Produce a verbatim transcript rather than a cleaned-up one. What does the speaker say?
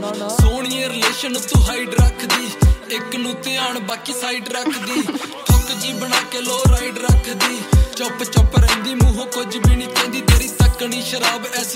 ਸੋਹਣੀਏ relation ਤੂੰ hide ਰੱਖਦੀ, ਇੱਕ ਨੂੰ ਧਿਆਨ ਬਾਕੀ ਸਾਈਡ ਰੱਖਦੀ, ਥੁੱਕ ਜੀ ਬਣਾ ਕੇ ਲੋ ਰਾਈਡ ਰੱਖਦੀ, ਚੁੱਪ ਚੁੱਪ ਰਹਿੰਦੀ ਮੂੰਹੋਂ ਕੁਝ ਵੀ ਨਹੀਂ ਕਹਿੰਦੀ, ਤੇਰੀ ਤੱਕਣੀ ਸ਼ਰਾਬ ਐਸੀ